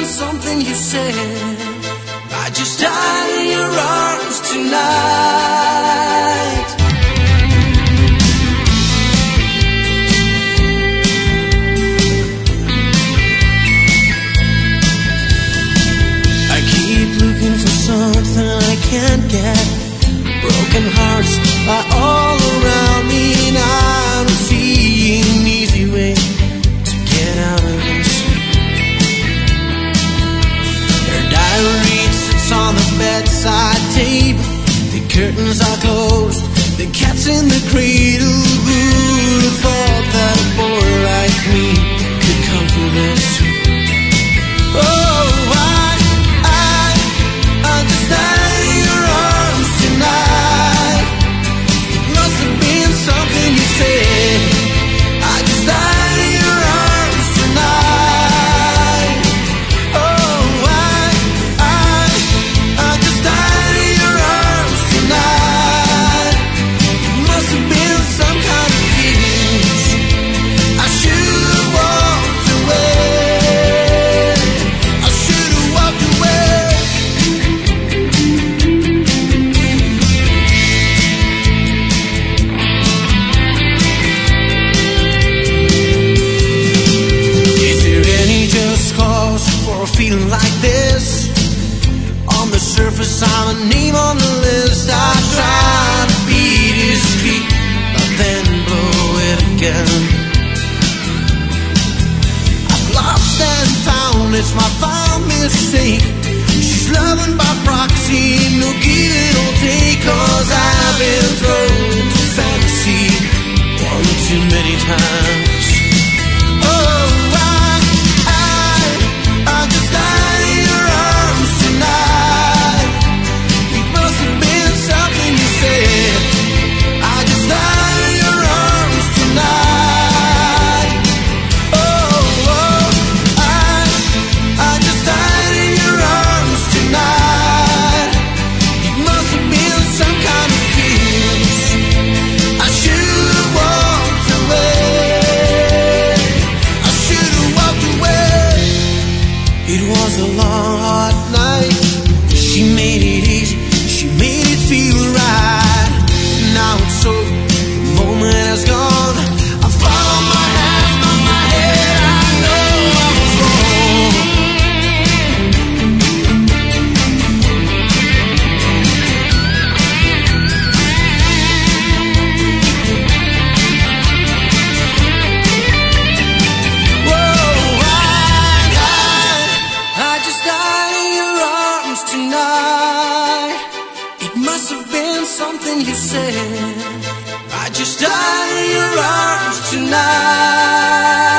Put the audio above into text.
something you said. I just died in your arms tonight. I keep looking for something I can't get. Broken hearts are all around me, and I don't see an easy way to get out of this. Her diary sits on the bedside table. The curtains are closed, the cat's in the cradle. Who'd have thought that a boy like me could come to this? Oh, I just died in your arms tonight. It must have been something you said. I just died in your arms tonight. Oh, I just died in your arms tonight. It must have been some kind of kiss. I should have walked away. I should have walked away. Is there any just cause for a feeling like this? On the surface, I'm a name on the list. I try to be discreet, but then blow it again. I've lost and found, it's my found mistake. She's loving by proxy, no give it or take. 'Cause I've been thrown to fantasy one too many times. Oh, I just died in your arms tonight. It must have been something you said. I just died in your arms tonight. Oh, I just died in your arms tonight. It must have been some kind of kiss. I should have walked away. I should have walked away. It was a long, hard night. She made it easy, she made it feel right. Now it's over, the moment has gone. I follow my hands, but my head, I know I was wrong. Whoa, I just died in your arms tonight. It must have been something you said. I just died in your arms tonight.